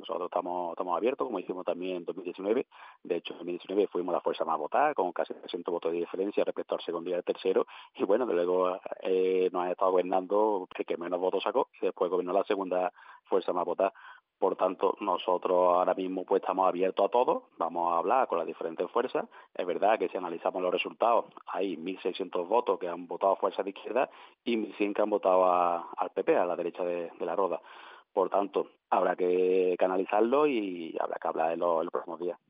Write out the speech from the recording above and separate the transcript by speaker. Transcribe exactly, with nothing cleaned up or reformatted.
Speaker 1: nosotros estamos, estamos abiertos, como hicimos también en dos mil diecinueve. De hecho, en dos mil diecinueve fuimos la fuerza más votada, con casi trescientos votos de diferencia respecto al segundo y al tercero. Y bueno, de luego eh, nos ha estado gobernando el que menos votos sacó y después gobernó la segunda fuerza más votada. Por tanto, nosotros ahora mismo pues estamos abiertos a todo, vamos a hablar con las diferentes fuerzas. Es verdad que si analizamos los resultados, hay mil seiscientos votos que han votado a fuerzas de izquierda y mil cien que han votado a- al P P, a la derecha de, de la roda. Por tanto, habrá que, que analizarlo y habrá que hablar en los, en los próximos días.